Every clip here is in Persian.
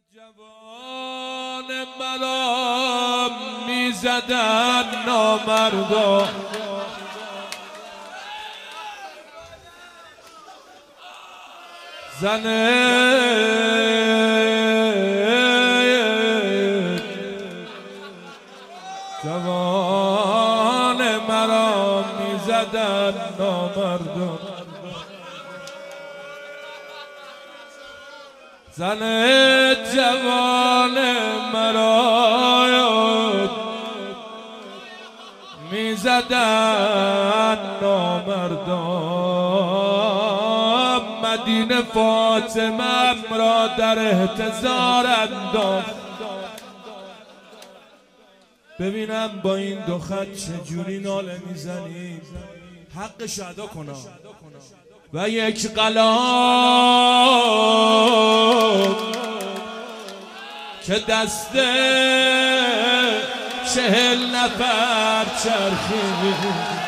جوان مرا میزدن نامردا، زن جوان مرا میزدن نامردا، زن جوان مرا میزدن نامردان، مدینه فاطمه را در احتضار انداخت. ببینم با این دو خط چجوری ناله میزنی، حقش ادا کنم. و یک قلم که دست 40 نفر چرخید،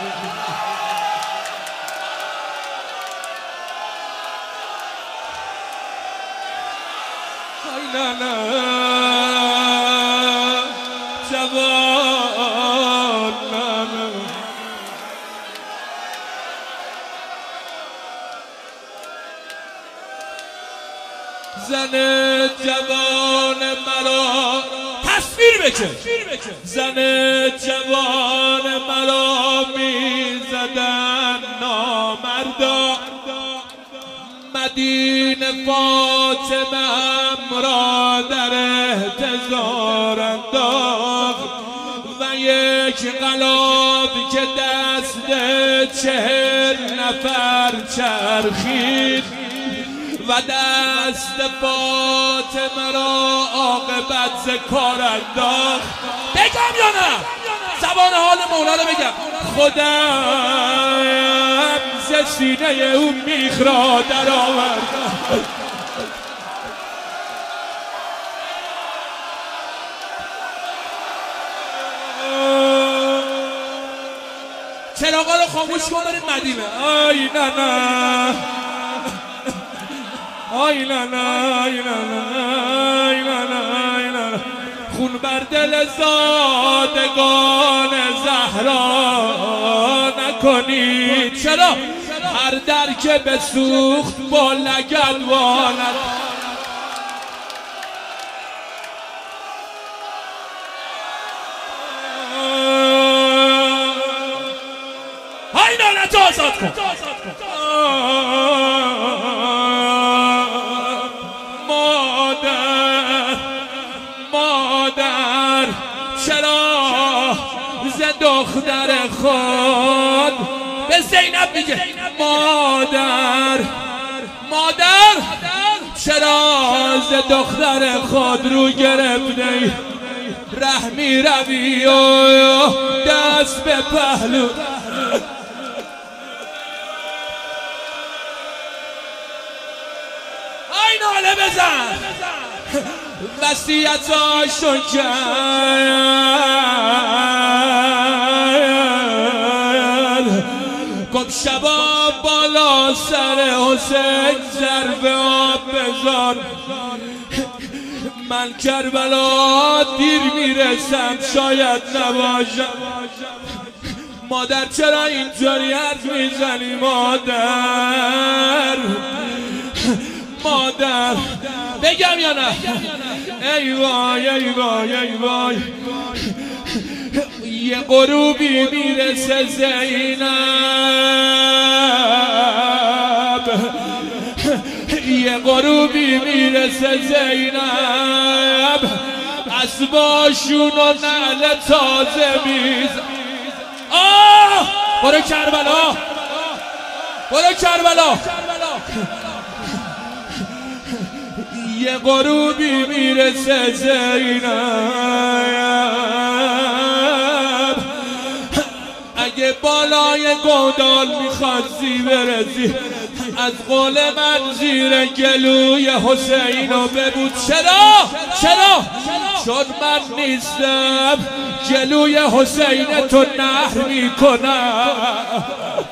جوان زن جوان مرا تصویر بکن، زن جوان مرا میزدن نامردا، مدینه فاطمه را در احتضار انداخت. و یک قلاب که دست 40 نفر چرخید و دست فاطمه را عاقبت ز کار انداخت. بگم یا نه؟ زبان حال مولا رو بگم. خودم ز سینه او میخ را در آوردم. چراغا رو خاموش کن برید مدینه. آی نه نه، آی نه نه، آی نه نه، آی نه نه، آی نه. خون بر دل زادگان زهرا نکنید. چرا؟ هر در که بسوخت با لگد واند. آی نه تو آزاد کن. مادر چرا ز دختر خود به زینب میگه مادر چرا ز دختر خود رو گرفتی، رحمی روی و دست به پهلو. آی ناله بزن. وصیتاشو کرد، گفت شبا بالا سر حسین ظرف آب بذار، من کربلا دیر میرسم شاید نباشم. مادر چرا اینطوری حرف میزنی مادر بگم یا نه؟ ای وای ای وای ای وای، یه غروبی میرسه زینب، یه غروبی میرسه زینب، اسباشون و نعل تازه میز. برو کربلا، برو کربلا. یه غروبی میرسه زینب، اگه بالای گودال میخواستی برسی، از قول من زیر گلوی حسینو ببود. چرا؟ چون من نیستم گلوی حسین تو نهر میکنم.